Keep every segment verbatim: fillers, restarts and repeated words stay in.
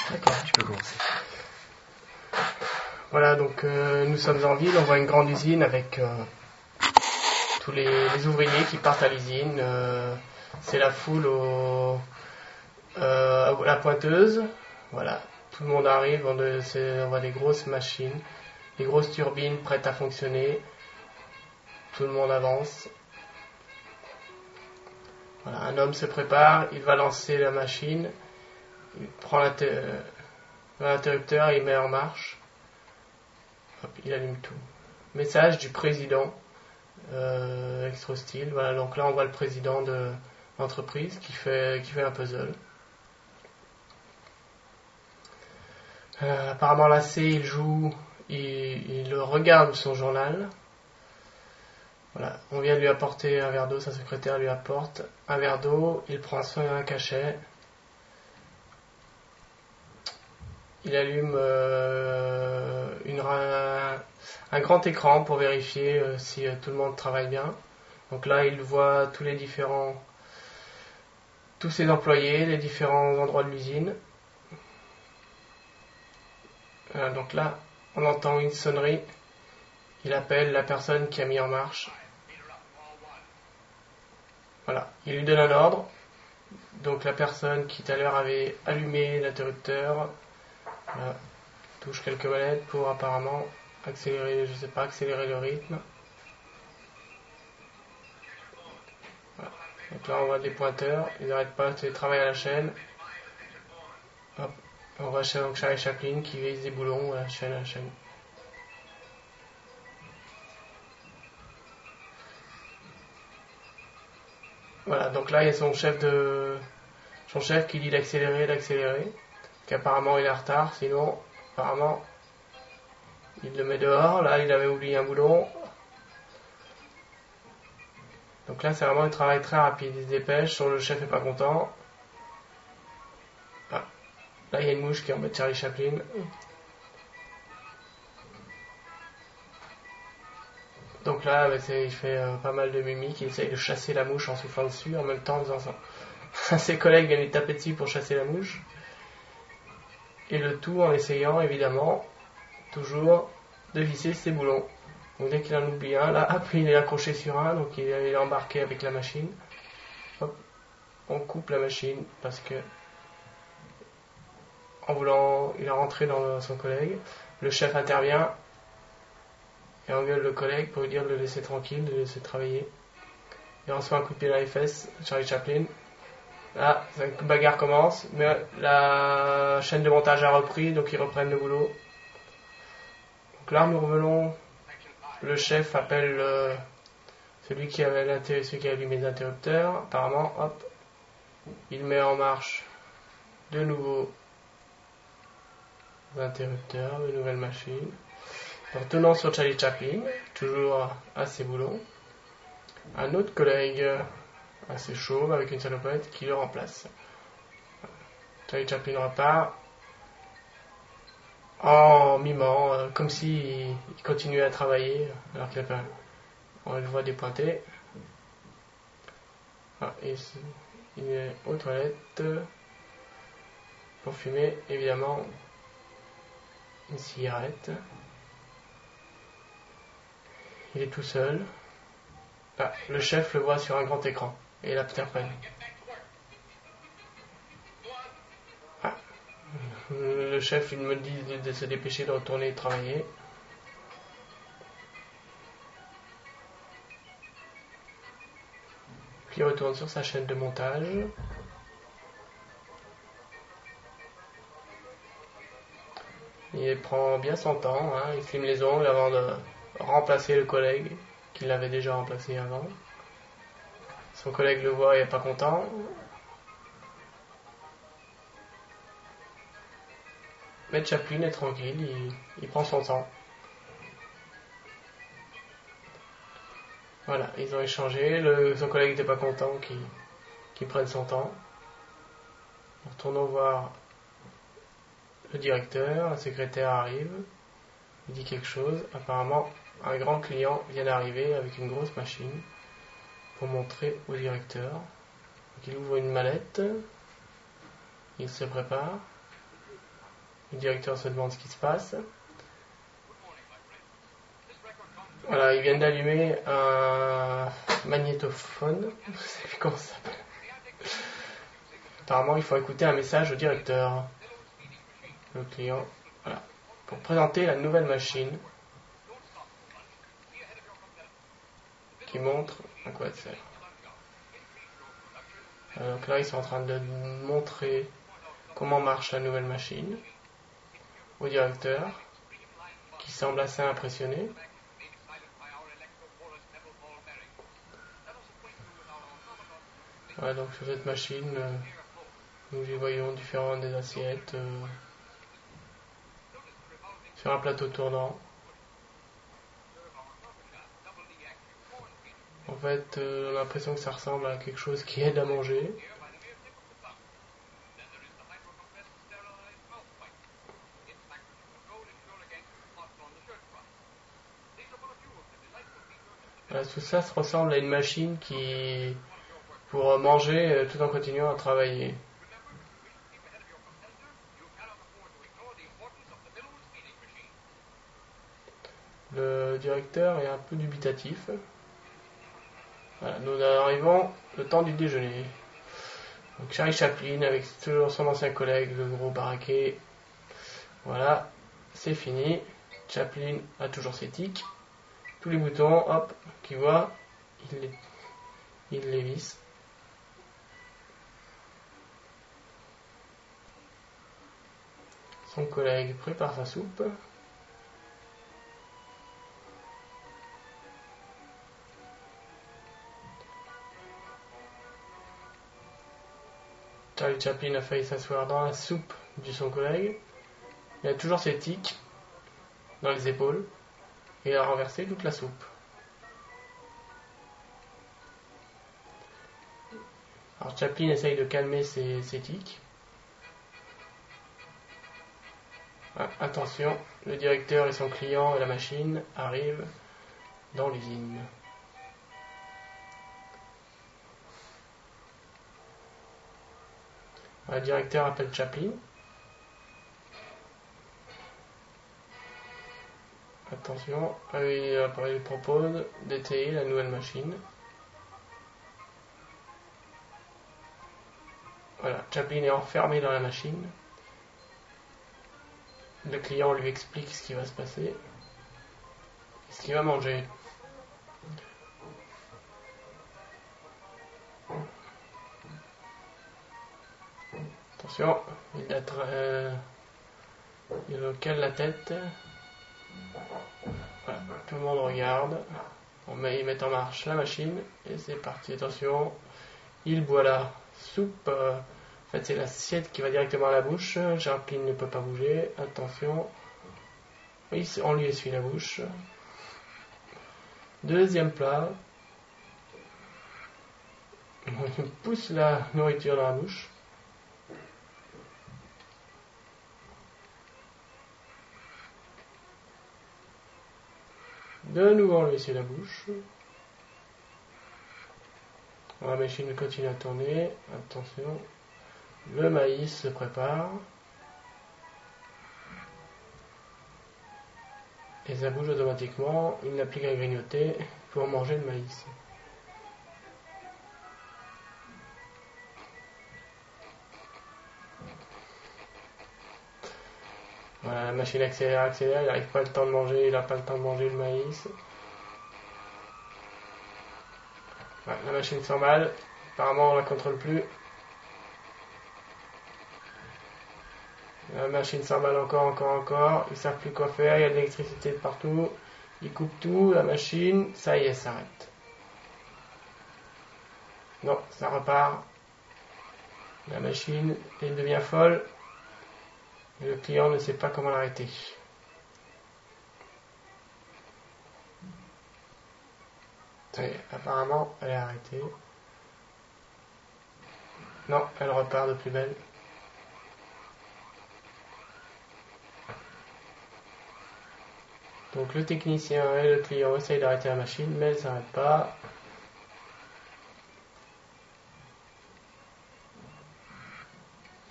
D'accord, tu peux commencer. Voilà, donc euh, nous sommes en ville, on voit une grande usine avec euh, tous les, les ouvriers qui partent à l'usine. Euh, c'est la foule au, euh, à la pointeuse. Voilà, tout le monde arrive, on, de, on voit des grosses machines, des grosses turbines prêtes à fonctionner. Tout le monde avance. Voilà, un homme se prépare, il va lancer la machine, il prend l'interrupteur et il met en marche. Hop, il allume tout. Message du président euh, extra hostile. Voilà, donc là on voit le président de l'entreprise qui fait, qui fait un puzzle. Euh, apparemment là c'est il joue, il, il regarde son journal. Voilà, on vient de lui apporter un verre d'eau, sa secrétaire lui apporte un verre d'eau, il prend soin un cachet. Il allume euh, une, un, un grand écran pour vérifier euh, si euh, tout le monde travaille bien. Donc là, il voit tous les différents, tous ses employés, les différents endroits de l'usine. Voilà, donc là, on entend une sonnerie. Il appelle la personne qui a mis en marche. Voilà, il lui donne un ordre. Donc la personne qui tout à l'heure avait allumé l'interrupteur voilà, touche quelques manettes pour apparemment accélérer, je sais pas, accélérer le rythme. Voilà. Donc là on voit des pointeurs, ils n'arrêtent pas de travailler à la chaîne. Hop. On voit donc Charlie Chaplin qui vise des boulons à la chaîne à la chaîne. Voilà, donc là il y a son chef de son chef qui dit d'accélérer, d'accélérer, qu'apparemment il est en retard, sinon apparemment il le met dehors. Là il avait oublié un boulon. Donc là c'est vraiment un travail très rapide, il se dépêche, son le chef est pas content. Ah. Là il y a une mouche qui embête Charlie Chaplin. Donc là bah, il fait euh, pas mal de mimiques, il essaye de chasser la mouche en soufflant dessus, en même temps en faisant ça. Ses collègues viennent lui taper dessus pour chasser la mouche. Et le tout en essayant évidemment toujours de visser ses boulons. Donc dès qu'il en oublie un, là, hop, il est accroché sur un, donc il est embarqué avec la machine. Hop, on coupe la machine parce que en voulant, il est rentré dans son collègue. Le chef intervient et engueule le collègue pour lui dire de le laisser tranquille, de le laisser travailler. Il reçoit un coup de pied dans les fesses, Charlie Chaplin. Là, la bagarre commence, mais la chaîne de montage a repris, donc ils reprennent le boulot. Donc là, nous revenons. Le chef appelle euh, celui qui avait celui qui a allumé les interrupteurs. Apparemment, hop, il met en marche de nouveaux interrupteurs, de nouvelles machines. Retournons sur Charlie Chaplin, toujours à ses boulots. Un autre collègue assez chauve avec une salopette qui le remplace. Charlie Chaplin repart en mimant, euh, comme s'il il continuait à travailler alors qu'il a pas. On le voit dépointer. Ah, et il est aux toilettes pour fumer évidemment une cigarette. Il est tout seul. Ah, le chef le voit sur un grand écran et l'interprète. Ah, le chef il me dit de, de se dépêcher de retourner travailler. Puis il retourne sur sa chaîne de montage. Il prend bien son temps, hein, il filme les ongles avant de remplacer le collègue qui l'avait déjà remplacé avant. Son collègue le voit et n'est pas content. Mais Chaplin est tranquille, il, il prend son temps. Voilà, ils ont échangé, le, son collègue n'était pas content qu'il, qu'il prenne son temps. Retournons voir le directeur, la secrétaire arrive, il dit quelque chose. Apparemment, un grand client vient d'arriver avec une grosse machine pour montrer au directeur. Donc il ouvre une mallette, il se prépare. Le directeur se demande ce qui se passe. Voilà, ils viennent d'allumer un magnétophone. Je sais plus comment ça s'appelle. Apparemment, il faut écouter un message au directeur. Le client. Voilà. Pour présenter la nouvelle machine qui montre à quoi elle sert. Donc là, ils sont en train de montrer comment marche la nouvelle machine au directeur, qui semble assez impressionné. Voilà, donc sur cette machine, euh, nous y voyons différentes des assiettes euh, sur un plateau tournant. En fait, euh, on a l'impression que ça ressemble à quelque chose qui aide à manger. Voilà, tout ça se ressemble à une machine qui pour manger euh, tout en continuant à travailler. Le directeur est un peu dubitatif. Voilà, nous arrivons le temps du déjeuner. Donc Charlie Chaplin avec toujours son ancien collègue, le gros baraquet. Voilà, c'est fini. Chaplin a toujours ses tics. Tous les boutons, hop, qu'il voit, il les, il les visse. Son collègue prépare sa soupe. Charlie Chaplin a failli s'asseoir dans la soupe de son collègue. Il a toujours ses tics dans les épaules et il a renversé toute la soupe. Alors Chaplin essaye de calmer ses, ses tics. Ah, attention, le directeur et son client et la machine arrivent dans l'usine. Le directeur appelle Chaplin. Attention, il, il propose d'étayer la nouvelle machine. Voilà, Chaplin est enfermé dans la machine. Le client lui explique ce qui va se passer et ce qu'il va manger. Attention, il, a tra- euh, il recale la tête. Voilà, tout le monde regarde. On met, ils mettent en marche la machine et c'est parti. Attention, il boit la soupe. Euh, en fait, c'est l'assiette qui va directement à la bouche. Chaplin ne peut pas bouger. Attention. Oui, on lui essuie la bouche. Deuxième plat. On pousse la nourriture dans la bouche. De nouveau, on lui essuie la bouche. La machine continue à tourner. Attention. Le maïs se prépare. Et ça bouge automatiquement. Il n'a plus qu'à grignoter pour manger le maïs. Voilà, la machine accélère, accélère. Il n'arrive pas le temps de manger. Il n'a pas le temps de manger le maïs. Voilà, la machine s'emballe. Apparemment, on ne la contrôle plus. La machine s'emballe encore, encore, encore. Ils ne savent plus quoi faire. Il y a de l'électricité de partout. Ils coupent tout. La machine, ça y est, s'arrête. Non, ça repart. La machine elle devient folle. Et le client ne sait pas comment l'arrêter. Ça y est, apparemment, elle est arrêtée. Non, elle repart de plus belle. Donc le technicien et le client essayent d'arrêter la machine, mais elle ne s'arrête pas.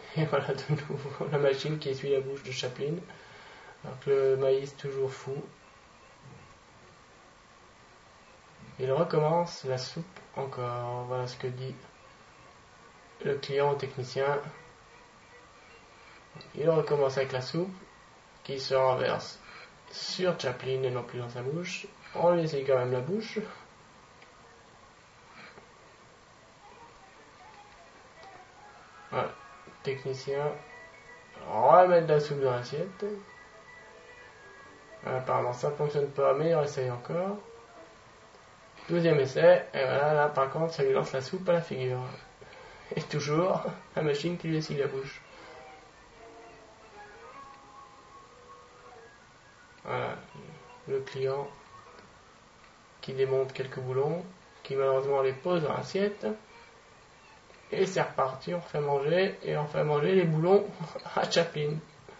Et voilà de nouveau la machine qui essuie la bouche de Chaplin. Alors que le maïs toujours fou. Il recommence la soupe encore. Voilà ce que dit le client au technicien. Il recommence avec la soupe qui se renverse sur Chaplin et non plus dans sa bouche. On lui essaye quand même la bouche. Voilà. Technicien remet de la soupe dans l'assiette. Apparemment ça ne fonctionne pas, mais il essaye encore. Douzième essai, et voilà, là par contre ça lui lance la soupe à la figure. Et toujours la machine qui lui essuie la bouche. Voilà, le client qui démonte quelques boulons, qui malheureusement les pose dans l'assiette. Et c'est reparti, on fait manger, et on fait manger les boulons à Chaplin.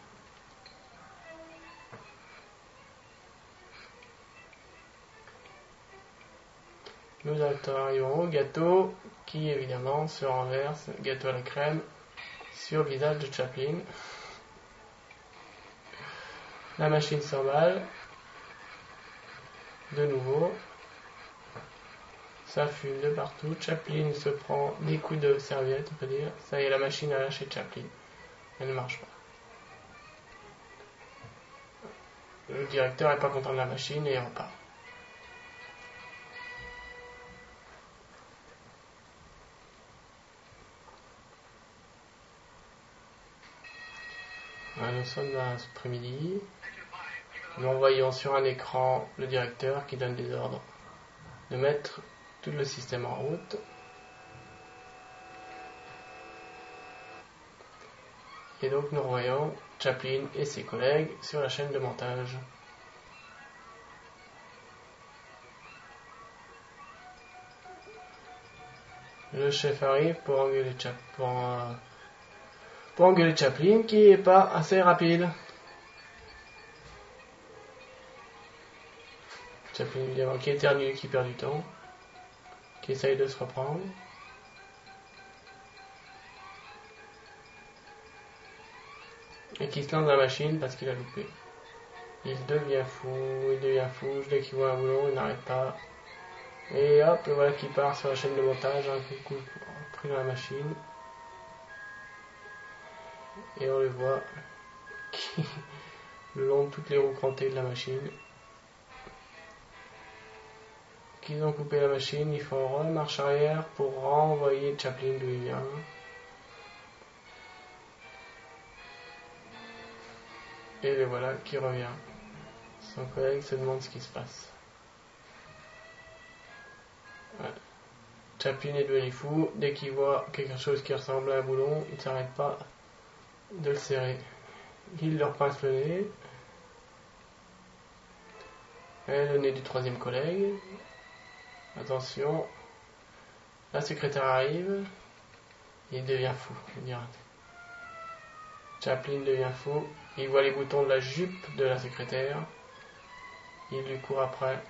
Nous arrivons au gâteau, qui évidemment se renverse, gâteau à la crème, sur le visage de Chaplin. La machine s'emballe. De nouveau. Ça fume de partout. Chaplin se prend des coups de serviette, on peut dire. Ça y est, la machine a lâché Chaplin. Elle ne marche pas. Le directeur n'est pas content de la machine et il repart. Voilà, nous sommes dans l'après-midi. Nous voyons sur un écran le directeur qui donne des ordres de mettre tout le système en route. Et donc nous revoyons Chaplin et ses collègues sur la chaîne de montage. Le chef arrive pour engueuler, Chap pour, euh, pour engueuler Chaplin qui n'est pas assez rapide. Chaplin évidemment qui éternue, qui perd du temps, qui essaye de se reprendre. Et qui se lance dans la machine parce qu'il a loupé. Il devient fou, il devient fou, dès qu'il voit un boulon, il n'arrête pas. Et hop, le voilà qui part sur la chaîne de montage, un coup pris dans la machine. Et on le voit qui, le long de toutes les roues crantées de la machine. Qu'ils ont coupé la machine, ils font remarche arrière pour renvoyer Chaplin d'où il vient. Et le voilà qui revient. Son collègue se demande ce qui se passe. Ouais. Chaplin est devenu fou. Dès qu'il voit quelque chose qui ressemble à un boulon, il ne s'arrête pas de le serrer. Il leur pince le nez. Et le nez du troisième collègue. Attention. La secrétaire arrive. Il devient fou. Chaplin devient fou. Il voit les boutons de la jupe de la secrétaire. Il lui court après.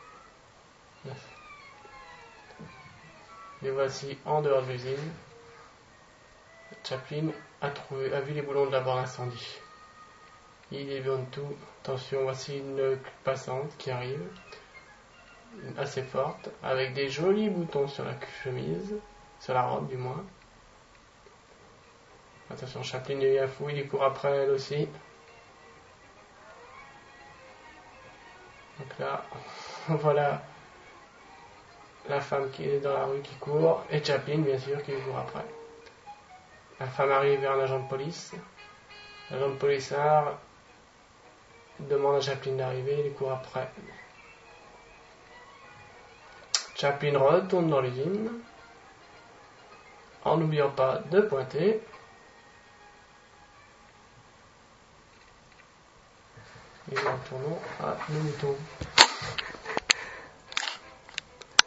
Les voici en dehors de l'usine. Chaplin a, trouvé, a vu les boulons de la barre d'incendie. Il dévionne tout. Attention, voici une passante qui arrive. Assez forte. Avec des jolis boutons sur la chemise. Sur la robe du moins. Attention, Chaplin devient fou, il y court après elle aussi. Donc là, voilà la femme qui est dans la rue qui court, et Chaplin bien sûr qui court après. La femme arrive vers un agent de police. L'agent de police demande à Chaplin d'arriver, il court après. Chaplin retourne dans l'usine, en n'oubliant pas de pointer. Et nous retournons à nos moutons.